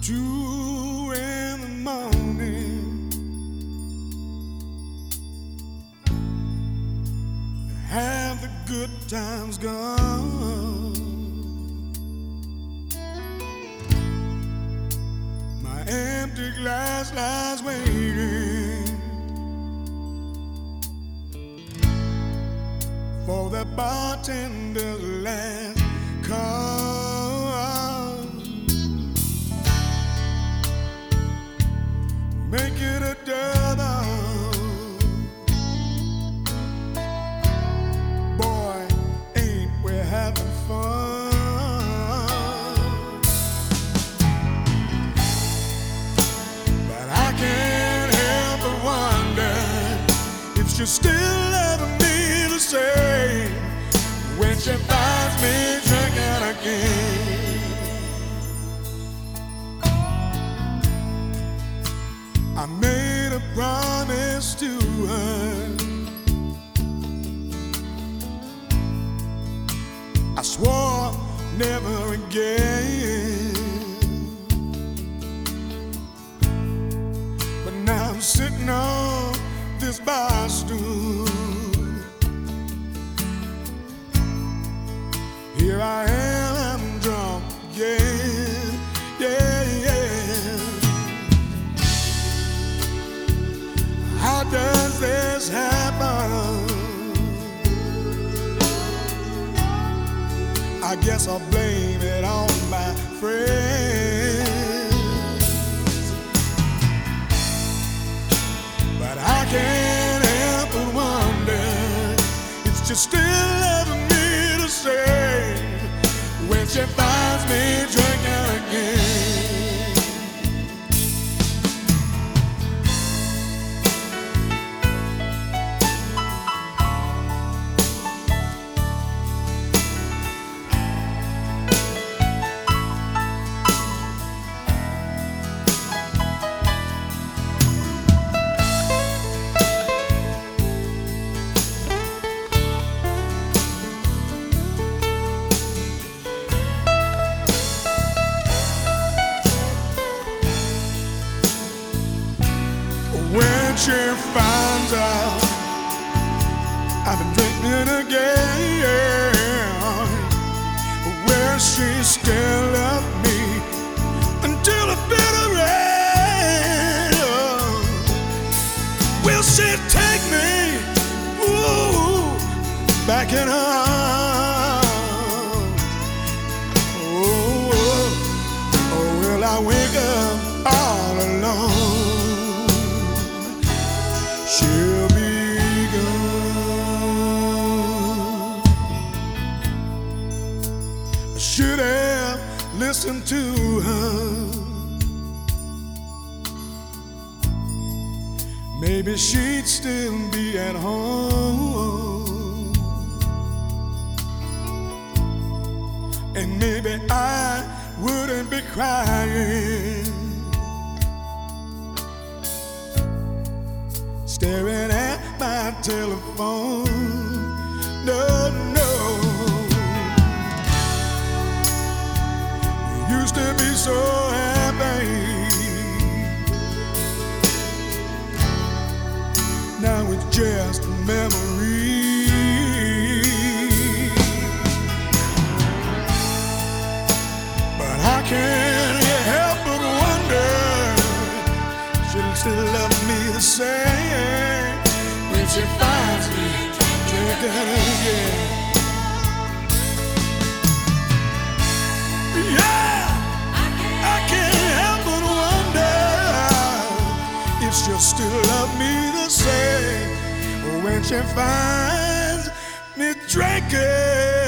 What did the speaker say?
2 in the morning, have the good times gone? My empty glass lies waiting for that bartender's last call. Make it a double. Boy, ain't we having fun? But I can't help but wonder if she's still loving me the same when she finds me drinking again. I made a promise to her. I swore never again. But now I'm sitting on this bar stool. Here I am, I'm drunk again. Yeah, yeah. How does this happen? I guess I'll blame it on my friends. But I can't help but wonder if she's still loving me the same when she finds me drinking again. When she finds out I've been drinking again, will she still love me until the bitter end? Will she take me, ooh, back in her arms? Or will I wake up all alone? She'll be gone. I should have listened to her. Maybe she'd still be at home, and maybe I wouldn't be crying, staring at my telephone. No, no. We used to be so happy. Now it's just a memory. But I can't help but wonder, she'll still love me the same when she finds me drinking again. Yeah, I can't help but wonder if she'll still love me the same when she finds me drinking.